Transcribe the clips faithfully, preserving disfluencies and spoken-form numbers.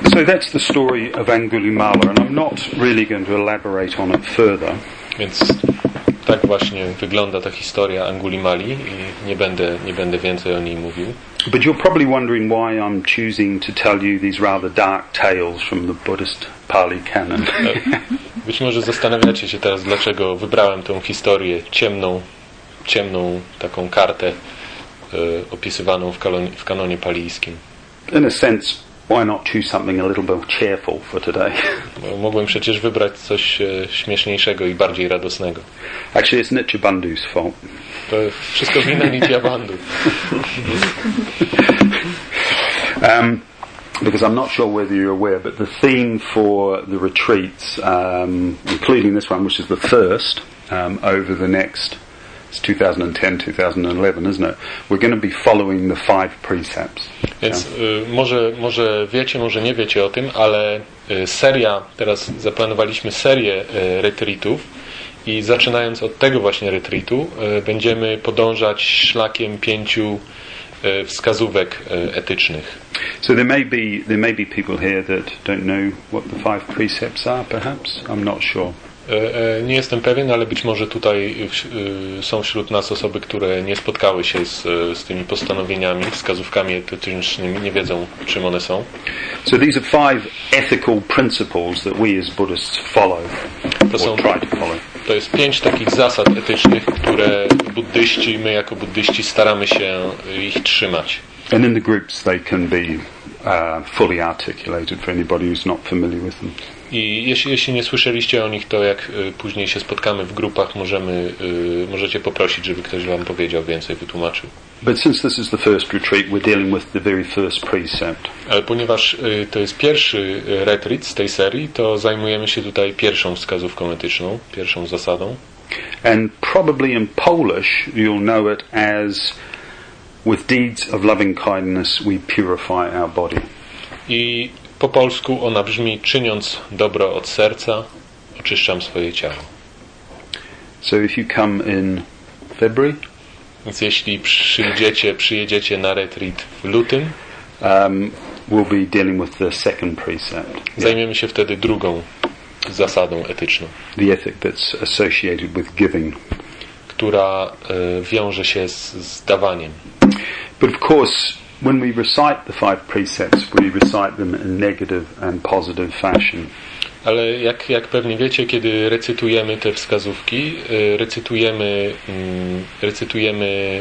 So that's the story of Angulimala, and I'm not really going to elaborate on it further. Więc tak właśnie wygląda ta historia Angulimali i nie będę, nie będę więcej o niej mówił. But you're probably wondering why I'm choosing to tell you these rather dark tales from the Buddhist Pali Canon. Być może zastanawiacie się teraz, dlaczego wybrałem tę historię ciemną, ciemną taką kartę e, opisywaną w, kanonie, w kanonie palijskim. In a sense, why not choose something a little bit cheerful for today? No, mogłem przecież wybrać coś e, śmieszniejszego i bardziej radosnego. Actually, it's Nitya Bandhu's fault. To wszystko wina Nitya Bandhu. um, because I'm not sure whether you're aware, but the theme for the retreats, um, including this one, which is the first, um, over the next, it's twenty ten, twenty eleven, isn't it? We're going to be following the five precepts. Więc y, może, może wiecie, może nie wiecie o tym, ale y, seria, teraz zaplanowaliśmy serię y, retreatów i zaczynając od tego właśnie retreatu y, będziemy podążać szlakiem pięciu y, wskazówek y, etycznych. So there may be there may be people here that don't know what the five precepts are, perhaps. I'm not sure. Nie jestem pewien, ale być może tutaj są wśród nas osoby, które nie spotkały się z, z tymi postanowieniami, wskazówkami etycznymi, nie wiedzą, czym one są. So these are five ethical principles that we as Buddhists follow, to są, or try to follow. To jest pięć takich zasad etycznych, które buddyści, my jako buddyści staramy się ich trzymać. And in the groups they can be uh, fully articulated for anybody who's not familiar with them. I jeśli, jeśli nie słyszeliście o nich, to jak y, później się spotkamy w grupach, możemy, y, możecie poprosić, żeby ktoś wam powiedział więcej, wytłumaczył. But since this is the first retreat, we're dealing with the very first precept. Ale ponieważ y, to jest pierwszy retreat z tej serii, to zajmujemy się tutaj pierwszą wskazówką etyczną, pierwszą zasadą. And probably in Polish you'll know it as with deeds of loving kindness we purify our body. I po polsku ona brzmi: czyniąc dobro od serca, oczyszczam swoje ciało. So if you come in February, więc jeśli przyjedziecie, przyjedziecie na retreat w lutym, um, we'll be dealing with the second precept. Zajmiemy się wtedy drugą zasadą etyczną. The ethic that's associated with giving, która y, wiąże się z, z dawaniem. But of course, when we recite the five precepts, we recite them in negative and positive fashion. Ale jak, jak pewnie wiecie, kiedy recytujemy te wskazówki, recytujemy, recytujemy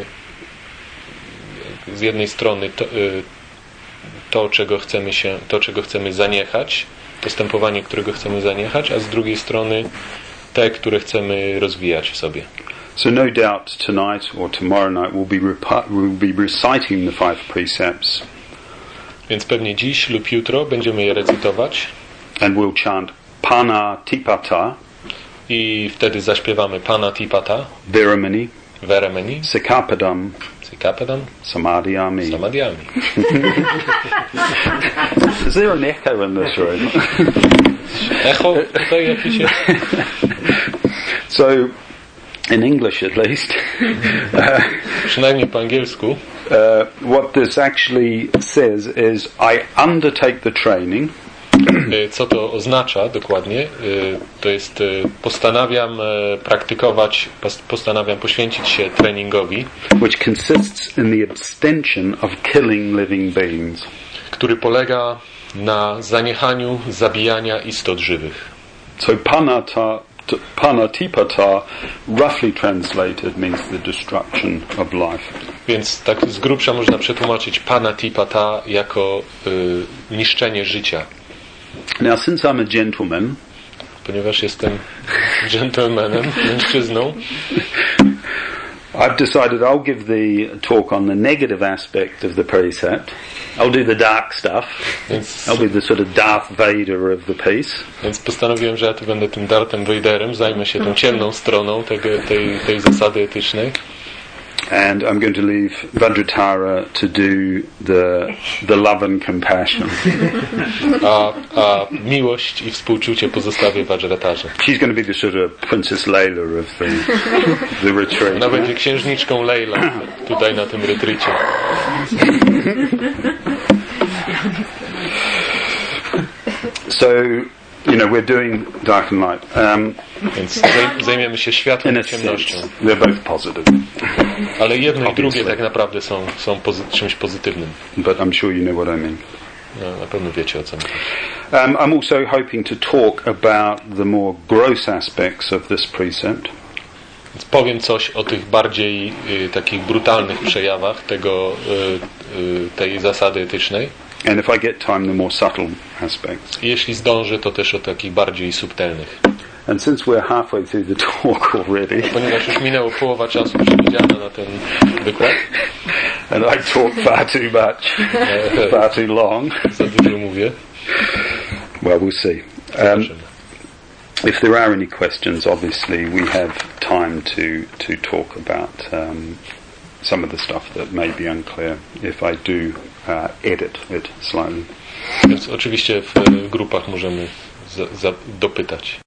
z jednej strony to, to, czego chcemy się, to, czego chcemy zaniechać, postępowanie, którego chcemy zaniechać, a z drugiej strony te, które chcemy rozwijać w sobie. So no doubt tonight or tomorrow night we'll be, repi- we'll be reciting the five precepts. Więc pewnie dziś lub jutro będziemy je recytować. And we'll chant Panatipata. I wtedy zaśpiewamy Panatipata. Veramani. Veramani. Sikapadam. Sikapadam. Samadhyami. Samadhyami. Is there an echo in this room? Echo tutaj jakieś jest? So in English at least. uh, Przynajmniej po angielsku. Uh, what this actually says is I undertake the training. Co to oznacza dokładnie? To jest postanawiam praktykować, postanawiam poświęcić się treningowi, which consists in the abstention of killing living beings. Który polega na zaniechaniu zabijania istot żywych. So panata Panatipata, roughly translated, means the destruction of life. Więc tak z grubsza można przetłumaczyć Panatipata jako y, niszczenie życia. Now, since I'm a gentleman, ponieważ jestem gentlemanem, mężczyzną, I've decided I'll give the talk on the negative aspect of the precept. I'll do the dark stuff. Więc, I'll be the sort of Darth Vader of the piece. Więc postanowiłem, że ja tu będę tym Darthem Vaderem, zajmę się tą ciemną stroną tego, tej, tej zasady etycznej. And I'm going to leave Vajratara to do the the love and compassion. A, a miłość i współczucie pozostawię Vajratarze. She's going to be the sort of Princess Leila of the the retreat. Ona będzie księżniczką Leila tutaj na tym retreacie. So, you know, we're doing dark and light. Um, Więc zajmiemy się światłem i ciemnością. They're both positive. Ale jedno i drugie tak naprawdę są, są pozy- czymś pozytywnym. But I'm sure you know what I mean. No, na pewno wiecie o co mi chodzi. Um, I'm also hoping to talk about the more gross aspects of this precept. Więc powiem coś o tych bardziej y, takich brutalnych przejawach tego, y, y, tej zasady etycznej. And if I get time, the more subtle aspects. Jeśli zdążę, to też o takich bardziej subtelnych. And since we're halfway through the talk already, ponieważ już minęło połowa czasu przewidziana na ten wykład, and I talk far too much, far too long, za dużo mówię. Well, we'll see. Um, if there are any questions, obviously we have time to to talk about um, some of the stuff that may be unclear. If I do uh, edit it slightly. Więc oczywiście w grupach możemy za, za, dopytać.